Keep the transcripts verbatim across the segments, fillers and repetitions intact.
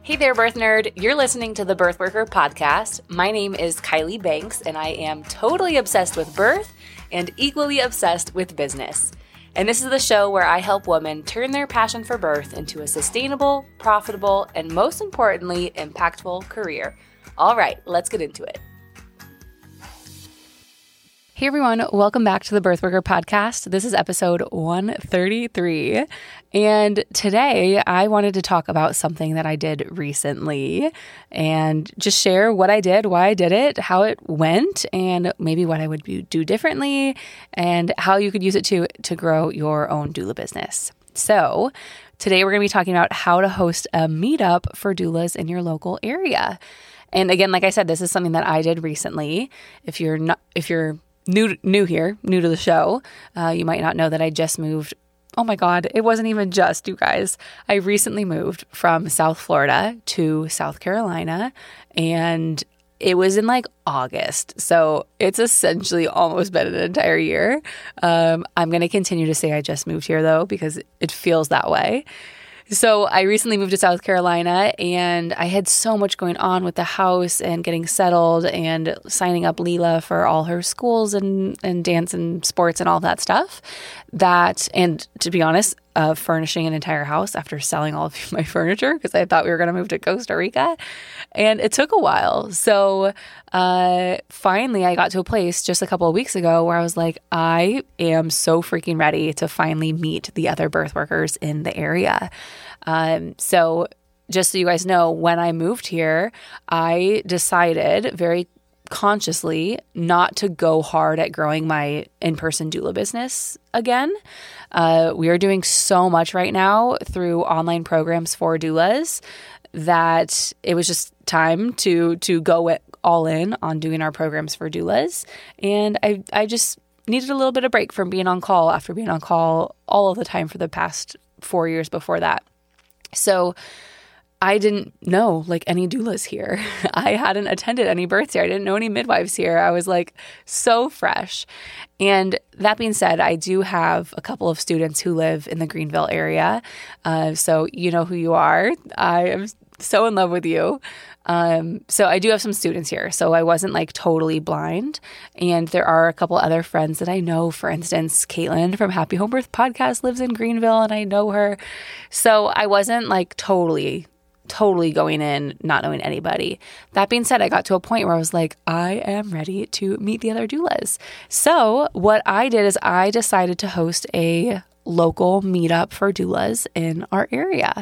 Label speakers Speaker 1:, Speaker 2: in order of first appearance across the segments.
Speaker 1: Hey there, birth nerd. You're listening to the Birth Worker Podcast. My name is Kylie Banks, and I am totally obsessed with birth and equally obsessed with business. And this is the show where I help women turn their passion for birth into a sustainable, profitable, and most importantly, impactful career. All right, let's get into it. Hey everyone, welcome back to the Birth Worker Podcast. This is episode one thirty-three, and today I wanted to talk about something that I did recently and just share what I did, why I did it, how it went, and maybe what I would do differently, and how you could use it to, to grow your own doula business. So today we're going to be talking about how to host a meetup for doulas in your local area. And again, like I said, this is something that I did recently. If you're not, if you're New new here, new to the show, uh, you might not know that I just moved. Oh my God, it wasn't even just, you guys. I recently moved from South Florida to South Carolina, and it was in like August. So it's essentially almost been an entire year. Um, I'm going to continue to say I just moved here though, because it feels that way. So I recently moved to South Carolina, and I had so much going on with the house and getting settled and signing up Leela for all her schools and, and dance and sports and all that stuff that, and to be honest, uh, furnishing an entire house after selling all of my furniture because I thought we were going to move to Costa Rica. And it took a while. So uh, finally, I got to a place just a couple of weeks ago where I was like, I am so freaking ready to finally meet the other birth workers in the area. Um, so just so you guys know, when I moved here, I decided very consciously not to go hard at growing my in-person doula business again. Uh, we are doing so much right now through online programs for doulas that it was just time to to go all in on doing our programs for doulas. And I I just needed a little bit of break from being on call after being on call all of the time for the past four years before that. So I didn't know like any doulas here. I hadn't attended any births here. I didn't know any midwives here. I was like so fresh. And that being said, I do have a couple of students who live in the Greenville area. Uh, so you know who you are. I am so in love with you. Um, so I do have some students here. So I wasn't like totally blind. And there are a couple other friends that I know. For instance, Caitlin from Happy Home Birth Podcast lives in Greenville, and I know her. So I wasn't like totally totally going in, not knowing anybody. That being said, I got to a point where I was like, I am ready to meet the other doulas. So what I did is I decided to host a local meetup for doulas in our area.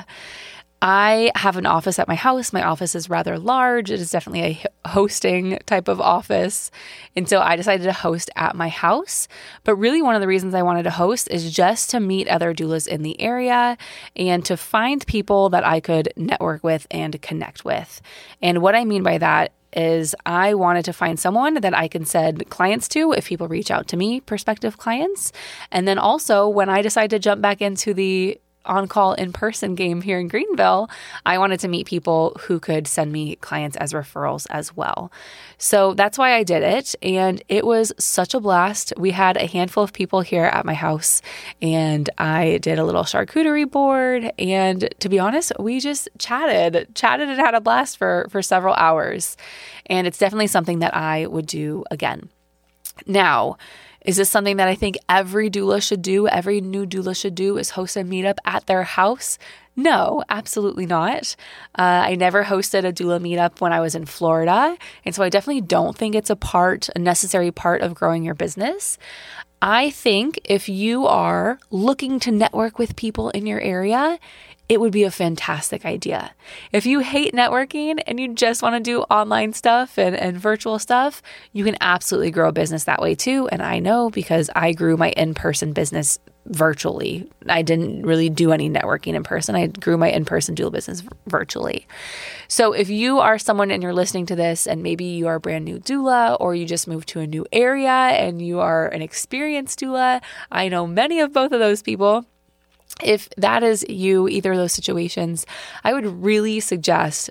Speaker 1: I have an office at my house. My office is rather large. It is definitely a hosting type of office. And so I decided to host at my house. But really one of the reasons I wanted to host is just to meet other doulas in the area and to find people that I could network with and connect with. And what I mean by that is I wanted to find someone that I can send clients to if people reach out to me, prospective clients. And then also when I decide to jump back into the on-call in-person game here in Greenville, I wanted to meet people who could send me clients as referrals as well. So that's why I did it. And it was such a blast. We had a handful of people here at my house, and I did a little charcuterie board. And to be honest, we just chatted, chatted and had a blast for, for several hours. And it's definitely something that I would do again. Now, is this something that I think every doula should do? Every new doula should do is host a meetup at their house? No, absolutely not. Uh, I never hosted a doula meetup when I was in Florida. And so I definitely don't think it's a part, a necessary part of growing your business. I think if you are looking to network with people in your area, it would be a fantastic idea. If you hate networking and you just want to do online stuff and, and virtual stuff, you can absolutely grow a business that way too. And I know because I grew my in-person business virtually. I didn't really do any networking in person. I grew my in-person doula business virtually. So if you are someone and you're listening to this and maybe you are a brand new doula or you just moved to a new area and you are an experienced doula, I know many of both of those people. If that is you, either of those situations, I would really suggest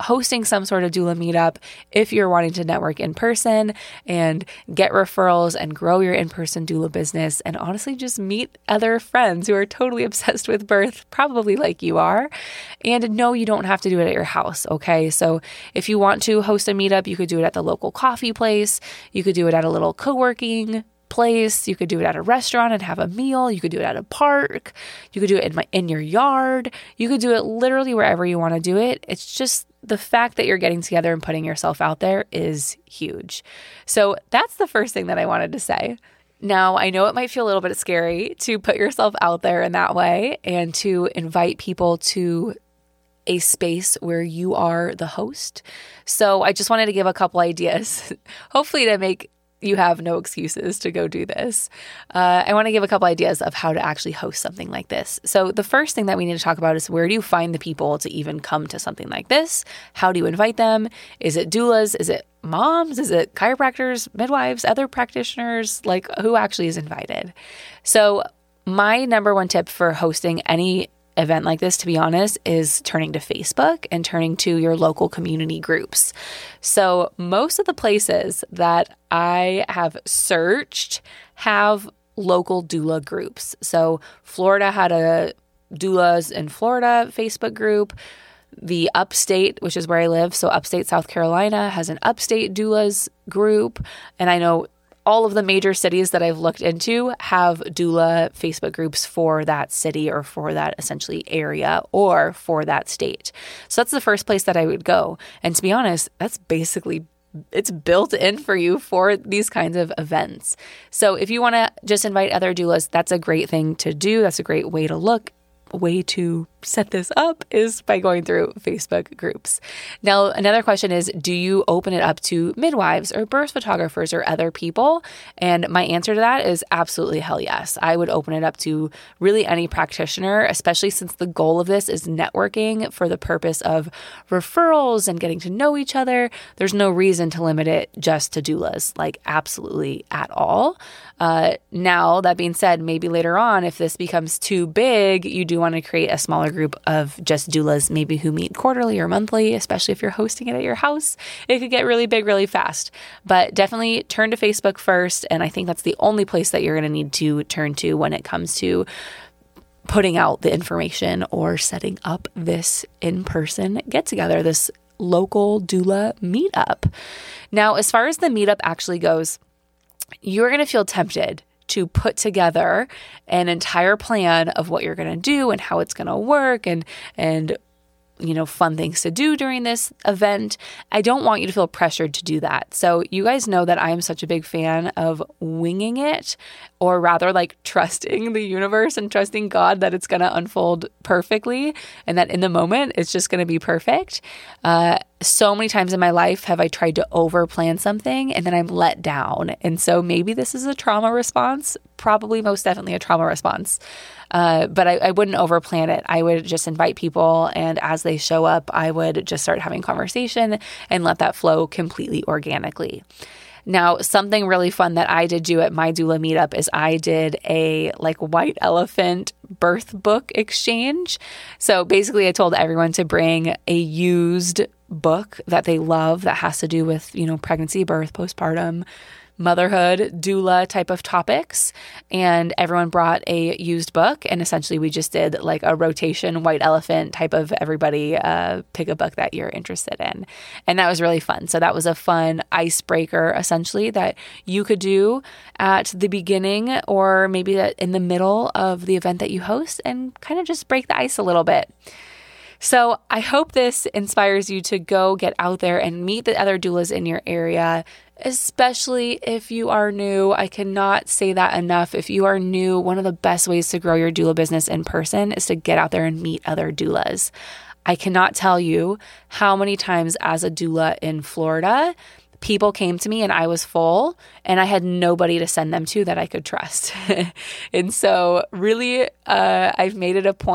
Speaker 1: hosting some sort of doula meetup if you're wanting to network in person and get referrals and grow your in-person doula business, and honestly just meet other friends who are totally obsessed with birth, probably like you are. And no, you don't have to do it at your house, okay? So if you want to host a meetup, you could do it at the local coffee place. You could do it at a little co-working place. You could do it at a restaurant and have a meal. You could do it at a park. You could do it in, my, in your yard. You could do it literally wherever you want to do it. It's just the fact that you're getting together and putting yourself out there is huge. So that's the first thing that I wanted to say. Now, I know it might feel a little bit scary to put yourself out there in that way and to invite people to a space where you are the host. So I just wanted to give a couple ideas, hopefully to make you have no excuses to go do this. Uh, I want to give a couple ideas of how to actually host something like this. So the first thing that we need to talk about is, where do you find the people to even come to something like this? How do you invite them? Is it doulas? Is it moms? Is it chiropractors, midwives, other practitioners? Like, who actually is invited? So my number one tip for hosting any event like this, to be honest, is turning to Facebook and turning to your local community groups. So most of the places that I have searched have local doula groups. So Florida had a doulas in Florida Facebook group. The upstate, which is where I live, so upstate South Carolina, has an upstate doulas group. And I know all of the major cities that I've looked into have doula Facebook groups for that city or for that essentially area or for that state. So that's the first place that I would go. And to be honest, that's basically, it's built in for you for these kinds of events. So if you want to just invite other doulas, that's a great thing to do. That's a great way to look. Way to set this up is by going through Facebook groups. Now, another question is, do you open it up to midwives or birth photographers or other people? And my answer to that is absolutely hell yes. I would open it up to really any practitioner, especially since the goal of this is networking for the purpose of referrals and getting to know each other. There's no reason to limit it just to doulas, like absolutely at all. Uh, now, that being said, maybe later on, if this becomes too big, you do want to create a smaller group of just doulas, maybe who meet quarterly or monthly, especially if you're hosting it at your house. It could get really big really fast. But definitely turn to Facebook first. And I think that's the only place that you're going to need to turn to when it comes to putting out the information or setting up this in-person get-together, this local doula meetup. Now, as far as the meetup actually goes, you're going to feel tempted to put together an entire plan of what you're going to do and how it's going to work and, and, you know, fun things to do during this event. I don't want you to feel pressured to do that. So you guys know that I am such a big fan of winging it, or rather like trusting the universe and trusting God that it's going to unfold perfectly and that in the moment it's just going to be perfect. Uh, so many times in my life have I tried to over plan something and then I'm let down. And so maybe this is a trauma response, probably most definitely a trauma response. Uh, but I, I wouldn't over plan it. I would just invite people, and as they show up, I would just start having conversation and let that flow completely organically. Now, something really fun that I did do at my doula meetup is I did a like white elephant birth book exchange. So basically I told everyone to bring a used book that they love that has to do with, you know, pregnancy, birth, postpartum, motherhood, doula type of topics. And everyone brought a used book. And essentially we just did like a rotation white elephant type of everybody uh, pick a book that you're interested in. And that was really fun. So that was a fun icebreaker essentially that you could do at the beginning or maybe in the middle of the event that you host and kind of just break the ice a little bit. So I hope this inspires you to go get out there and meet the other doulas in your area, especially if you are new. I cannot say that enough. If you are new, one of the best ways to grow your doula business in person is to get out there and meet other doulas. I cannot tell you how many times as a doula in Florida, people came to me and I was full and I had nobody to send them to that I could trust. And so really, uh, I've made it a point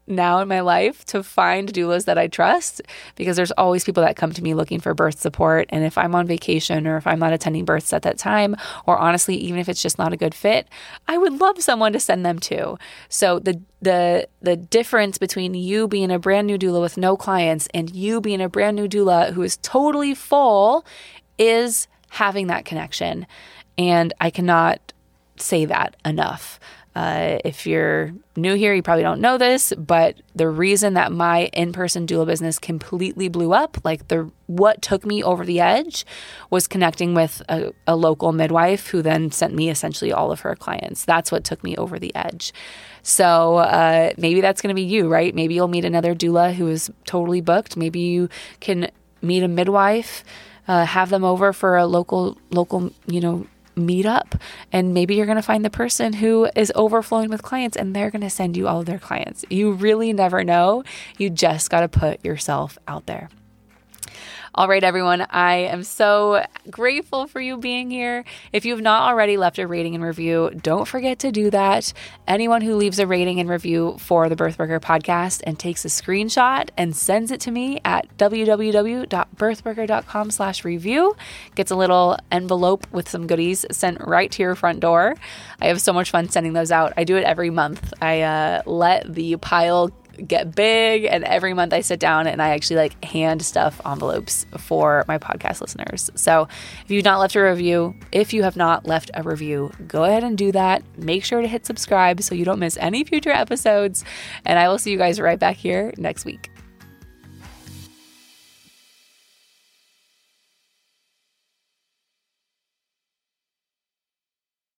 Speaker 1: now in my life to find doulas that I trust, because there's always people that come to me looking for birth support. And if I'm on vacation or if I'm not attending births at that time, or honestly, even if it's just not a good fit, I would love someone to send them to. So the the the difference between you being a brand new doula with no clients and you being a brand new doula who is totally full is having that connection. And I cannot say that enough. Uh, if you're new here, you probably don't know this, but the reason that my in-person doula business completely blew up, like the what took me over the edge, was connecting with a, a local midwife who then sent me essentially all of her clients. That's what took me over the edge. So uh, maybe that's going to be you, right? Maybe you'll meet another doula who is totally booked. Maybe you can meet a midwife, uh, have them over for a local, local, you know, meet up, and maybe you're going to find the person who is overflowing with clients and they're going to send you all of their clients. You really never know. You just got to put yourself out there. All right, everyone, I am so grateful for you being here. If you've not already left a rating and review, don't forget to do that. Anyone who leaves a rating and review for the Birthworker podcast and takes a screenshot and sends it to me at www.birthworker.com slash review gets a little envelope with some goodies sent right to your front door. I have so much fun sending those out. I do it every month. I uh, let the pile get big, and every month I sit down and I actually like hand stuff envelopes for my podcast listeners. So if you've not left a review, if you have not left a review, go ahead and do that. Make sure to hit subscribe so you don't miss any future episodes, and I will see you guys right back here next week.